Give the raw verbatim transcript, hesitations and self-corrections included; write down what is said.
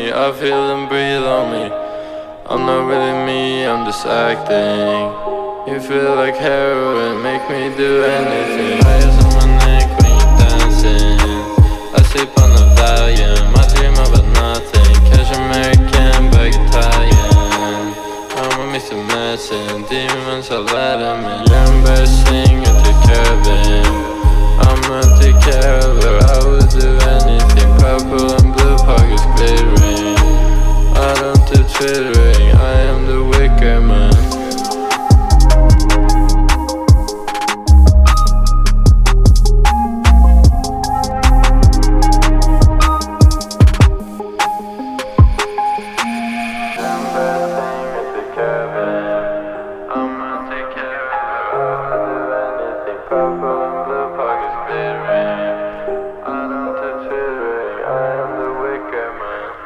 me, I feel them breathe on me. I'm not really me, I'm just acting. You feel like heroin, make me do anything. Raising my